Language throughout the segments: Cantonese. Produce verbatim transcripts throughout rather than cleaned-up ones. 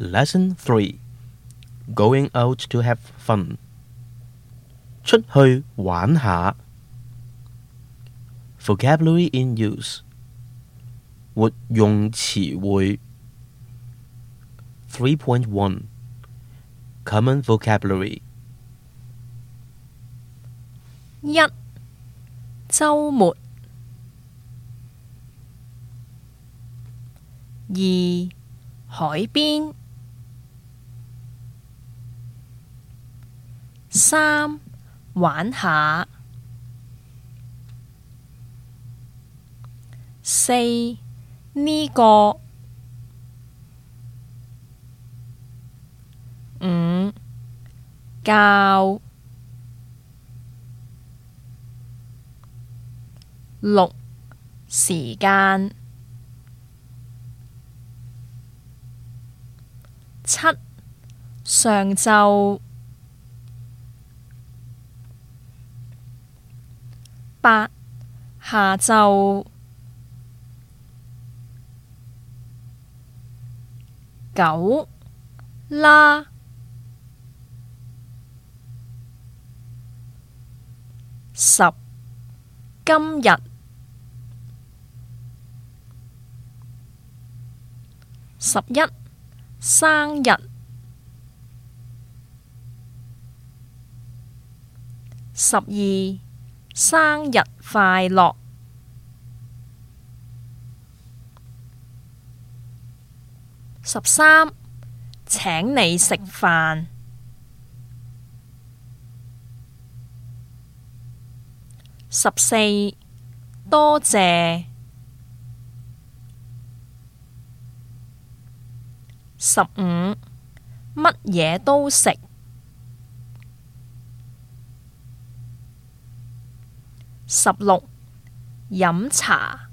Lesson three. Going out to have fun. 出去玩下。Vocabulary in use. 活用詞彙。three point one. Common vocabulary. 一、週末。二、海邊。三、玩下。四、呢個。五、教。六、時間。七、上晝。八、下晝。九、啦。十、今日。十一、生日。十二、生日快樂。十三、請你食飯。十四、多謝。十五、乜嘢都食。十六、飲茶。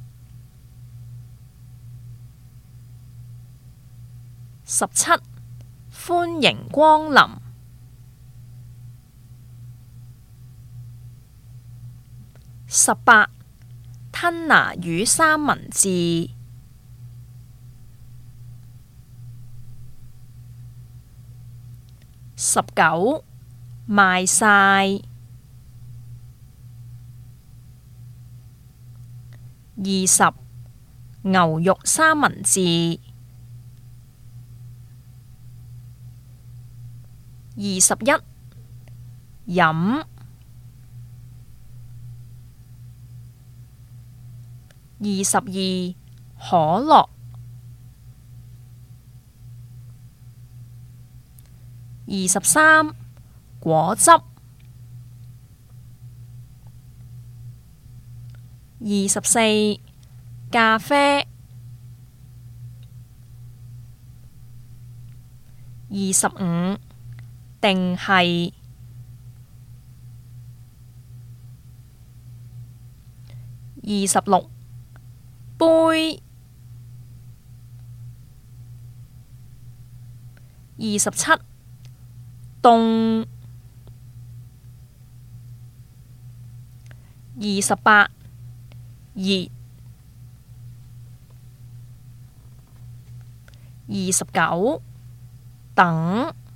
十七、歡迎光臨。十八、吞拿魚三文治。十九、賣晒。二十、牛肉三文治。二十一、飲。二十二、可樂。二十三、果汁。二十四、咖啡。二十五、定係。二十六、杯。二十七、凍。二十八、熱。二十九、等。